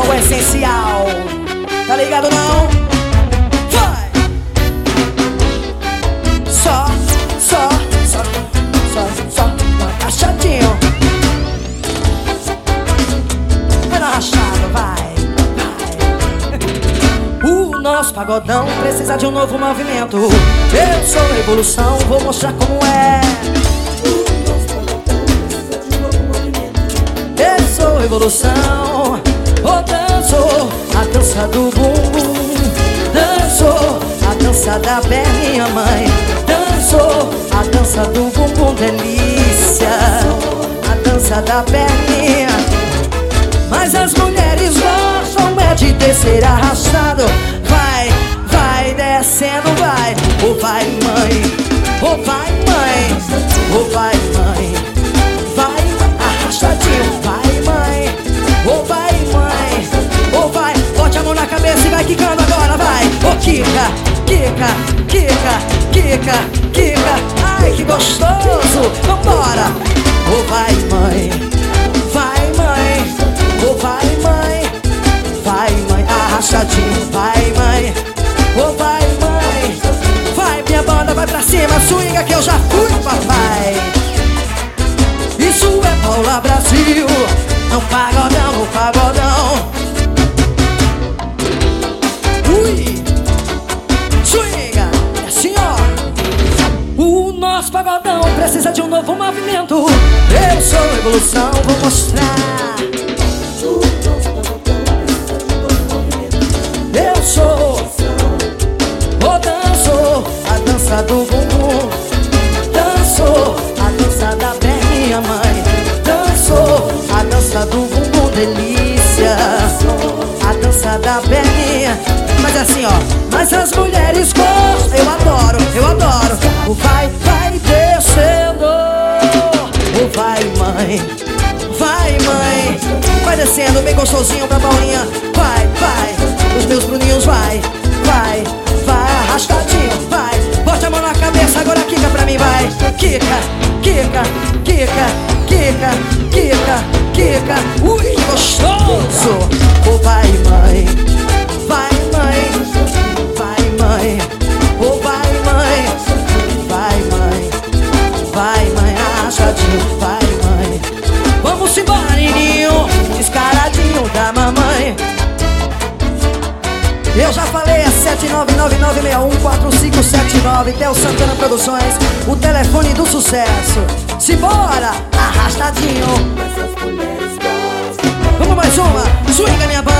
o essencial. Tá ligado não? Vai! Só rachadinho. Vai na rachada, vai. O nosso pagodão precisa de um novo movimento. Eu sou a evolução, vou mostrar como é. Eu sou a evolução, danço a dança do bumbum. Danço a dança da perninha, mãe. Danço a dança do bumbum, delícia. A dança da perninha. Mas as mulheres gostam é de descer arrastado. Vai, vai descendo, vai. Oh vai mãe, oh vai mãe, oh vai mãe. Vai arrastadinho, vai mãe, oh vai mãe, oh vai. Bote a mão na cabeça e vai quicando agora, vai. Oh quica, quica, quica, quica, quica. Ai que gostoso, vambora. Oh vai mãe, vai mãe, oh vai mãe, vai mãe, arrastadinho, vai mãe, oh vai mãe, vai minha banda, vai pra cima, swinga que eu já fui, papai. Isso é Paula Brasil, não pagodão, no pagodão. Ui, swinga, é assim ó. O nosso pagodão precisa de um novo movimento. Eu sou a evolução, vou mostrar. Eu sou, danço a dança do bumbum. Danço a dança da perninha, mãe. Danço a dança do bumbum, delícia. A dança da perninha. Mas assim ó, mas as mulheres gostam. Eu adoro, eu adoro. O vai, vai descendo. O vai mãe, vai mãe. Vai descendo bem gostosinho pra Paulinha. Vai, vai. Os meus bruninhos vai, vai, vai, arrastadinho, vai. Bote a mão na cabeça, agora quica pra mim, vai. Quica, quica, quica, quica, quica, quica. Ui, que gostoso. Oh vai mãe, vai mãe, vai mãe. Oh vai mãe, vai mãe, vai mãe, arrastadinho, vai mãe. Vamos embora, nininho, descaradinho da mamãe. Eu já falei, é 79996145579, Theo Santana Produções, o telefone do sucesso. Simbora, arrastadinho. Vamos mais uma, swinga minha banda.